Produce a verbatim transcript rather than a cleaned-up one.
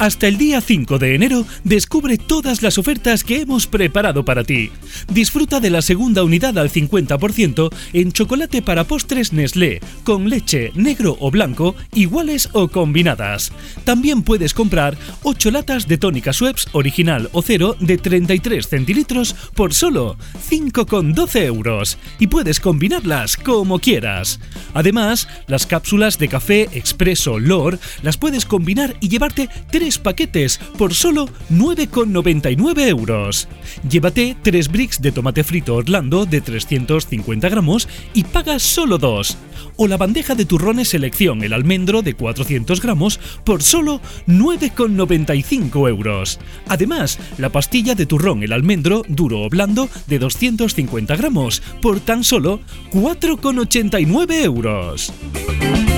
Hasta el día cinco de enero, descubre todas las ofertas que hemos preparado para ti. Disfruta de la segunda unidad al cincuenta por ciento en chocolate para postres Nestlé, con leche, negro o blanco, iguales o combinadas. También puedes comprar ocho latas de tónica Schweppes original o cero de treinta y tres centilitros por solo cinco con doce euros. Y puedes combinarlas como quieras. Además, las cápsulas de café expreso Lor las puedes combinar y llevarte tres paquetes por solo nueve con noventa y nueve euros. Llévate tres bricks de tomate frito Orlando de trescientos cincuenta gramos y pagas solo dos. O la bandeja de turrones selección el almendro de cuatrocientos gramos por solo nueve con noventa y cinco euros. Además, la pastilla de turrón el almendro duro o blando de doscientos cincuenta gramos por tan solo cuatro con ochenta y nueve euros.